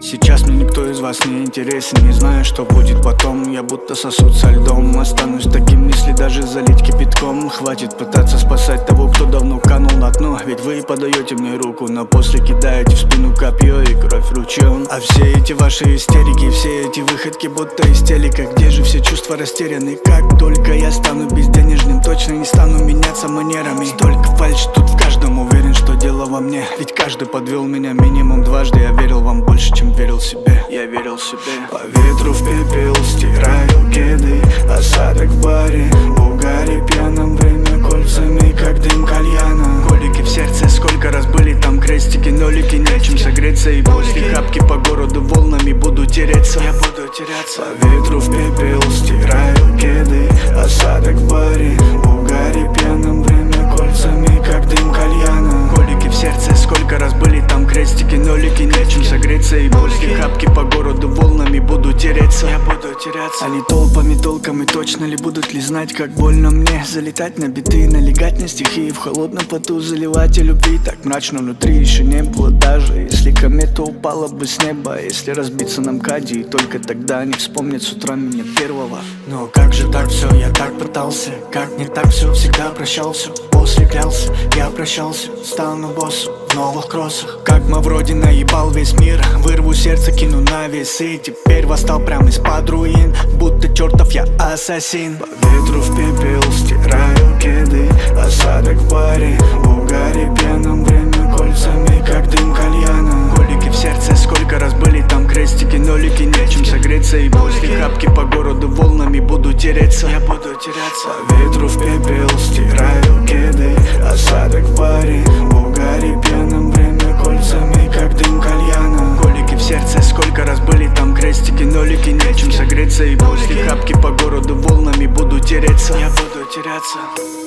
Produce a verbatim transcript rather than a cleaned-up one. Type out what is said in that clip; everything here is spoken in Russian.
Сейчас мне никто из вас не интересен. Не знаю, что будет потом. Я будто сосуд со льдом. Останусь таким, если даже залить кипятком. Хватит пытаться спасать того, кто давно канул на дно. Ведь вы подаете мне руку, но после кидаете в спину копье и кровь ручьем. А все эти ваши истерики, все эти выходки будто из телека. Где же все чувства растеряны? Как только я стану безденежным, точно не стану меняться манерами. Столько фальши тут в каждом, уверен, что дело во мне. Ведь каждый подвел меня минимум дважды. Я верил вам больше, чем верил себе. Я верил себе. По ветру в пепел стираю кеды, осадок в баре, в угаре пьяном, время кольцами, как дым кальяна. Колики в сердце, сколько раз были там крестики, нолики, нечем согреться. И после хапки по городу волнами буду тереться. Я буду теряться. По ветру в пепел стираю кеды, осадок в баре, в угаре пьяном, время кольцами, как дым кальяна. Колики в сердце, сколько раз были там крестики, нолики, нечем согреться. И после хапки по городу волнами буду тереться. Я буду теряться. Они толпами, толками, точно ли будут ли знать, как больно мне залетать на биты, налегать на стихи, в холодном поту заливать о любви. Так мрачно внутри еще не было даже, если комета упала бы с неба. Если разбиться на МКАДе, и только тогда они вспомнят с утра меня первого. Но как же так все, я так пытался, как не так все, всегда прощал все. После клялся, я прощался, стану боссом в новых кроссах. Как Мавроди наебал весь мир, вырву сердце, кину на весы. Теперь восстал прямо из-под руин, будто чертов я ассасин. По ветру в пепел стираю кеды, осадок в баре, в угаре пьяном, время кольцами, как дым кальяна. Колики в сердце, сколько раз были там крестики, нолики, нечем согреться. И после хапки по городу волнами буду тереться. Я буду теряться. По ветру в пепел стираю кеды, осадок в баре, в угаре пьяном, время кольцами, как дым кальяна. Колики в сердце, сколько раз были там крестики, нолики, нечем согреться. И после хапки по городу волнами буду тереться. Я буду теряться.